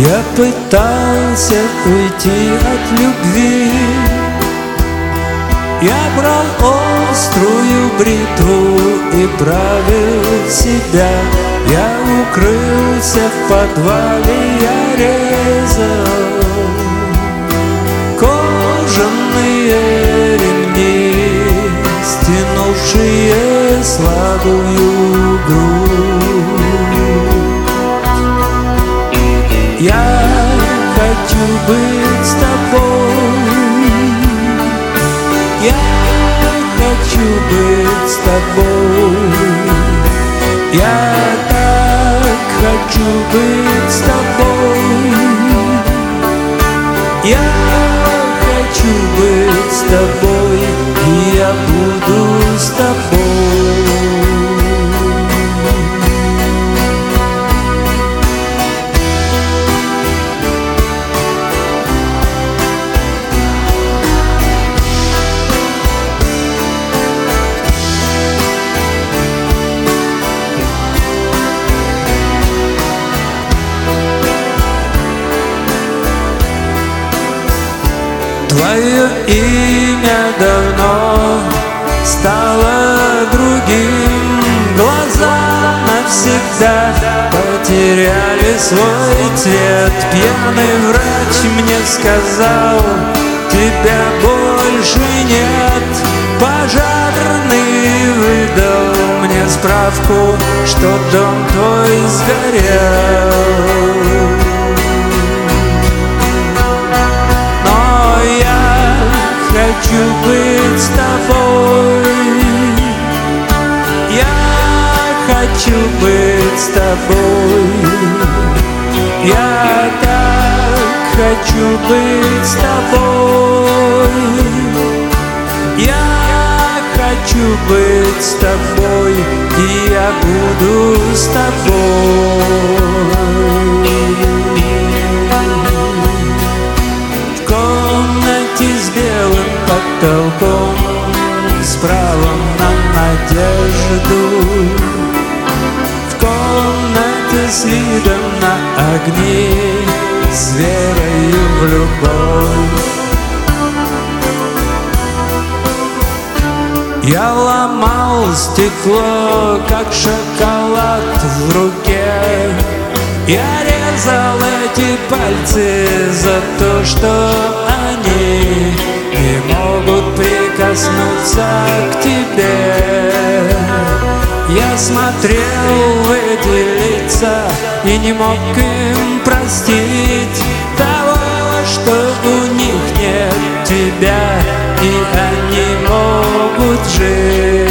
Я пытался уйти от любви, я брал острую бритву и правил себя. Я укрылся в подвале, я резал кожаные ремни, стянувшие слабую грудь. Я хочу быть с тобой, я хочу быть с тобой, я так хочу быть с тобой, я хочу быть с тобой, и я буду с тобой. Твое имя давно стало другим, глаза навсегда потеряли свой цвет. Пьяный врач мне сказал, тебя больше нет. Пожарный выдал мне справку, что дом твой сгорел. Хочу быть с тобой, я хочу быть с тобой, я так хочу быть с тобой, я хочу быть с тобой, и я буду с тобой. С белым потолком, с правом на надежду, в комнате с видом на огни, с верою в любовь. Я ломал стекло, как шоколад в руке. Я резал эти пальцы за то, что они не могут прикоснуться к тебе. Я смотрел в эти лица и не мог им простить того, что у них нет тебя, и они могут жить.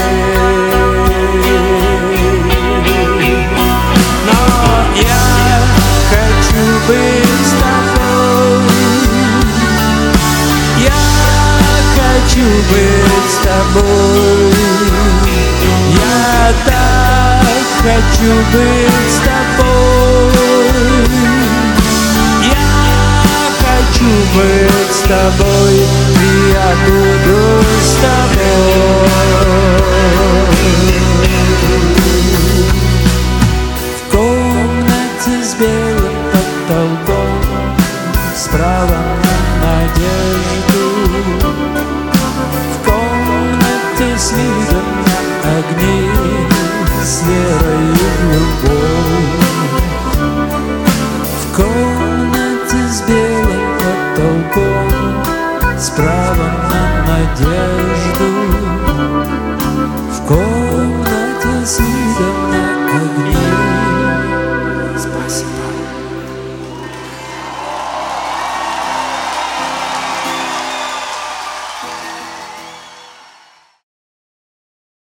Но я хочу быть с тобой, я хочу быть с тобой, я так хочу быть с тобой, я хочу быть с тобой, и я буду с тобой. В комнате с белым потолком, справа на надежду, в комнате с видом на огни, с верой в любовь. В комнате с белым потолком, справа на надежду,